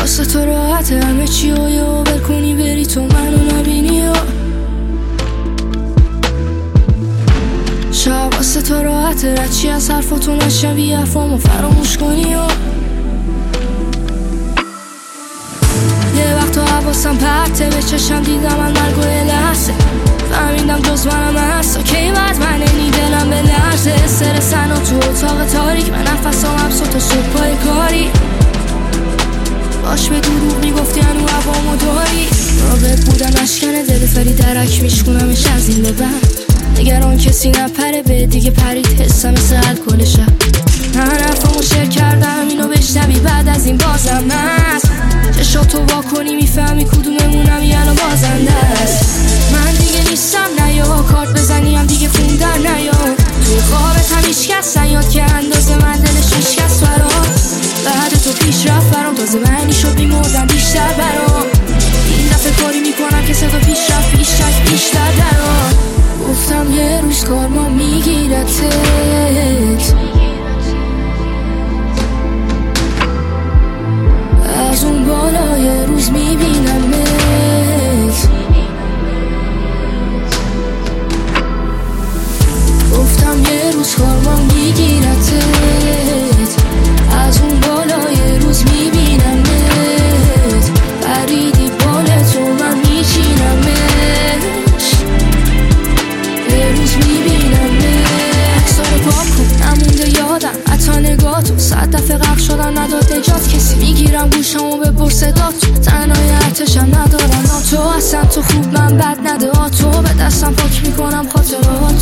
واسه تو راحته همه چی و یه اوبر کنی بری تو منو نبینی و شب واسه تو راحته رچی از حرفاتو نشنوی حرفامو فراموش کنی و یه وقت تو حواسم پرته به چشم دیدم من مرگ و لحظه فهمیدم جز منم هست کی بعد من اینی دلم به لرزه سرسن و تو اتاق تاریک من نفسام حبس و تو صبح پای کاری باش به دروغ میگفتی هنو هوامو داری رابط بودم اشکنه دل فری درک میشکنمش از این به بعد نگران کسی نپره به دیگه پرید حسم مثل الکل شب من حرفامو شیر کردم اینو بشنوی بعد از این بازم هست چشاتو وا کنی میفهمی کدوممونم یعنی بازنده است من دیگه نیستم نیا کارت بزنی هم دیگه خوندن نیا توی خوابت هم هیچ کس نیاد که اندازه من دلش هیچ کس برام بعد تو پیش رفت برام تازه معنی شد بیمردم بیشتر برام این دفعه کاری میکنم که صدا پیش رفت بیشتر درام گفتم یه روز کارما میگیرتت از اون بالا یه روز میبینمت گفتم یه روز کارما میگیرتت از اون بالا یه روز میبینمت پریدی بال تو من میچینمش یه روز میبینمت اکسارو پاک کن نمونده یادم حتی نگاهتو 100 دفعه غرق شدم نداد نجات کسی میگیرم گوشمو به پر صداتو تنهای ارتشم ندارم تو اصلا تو خوب من بد نده تو به دستم پاک میکنم خاطرات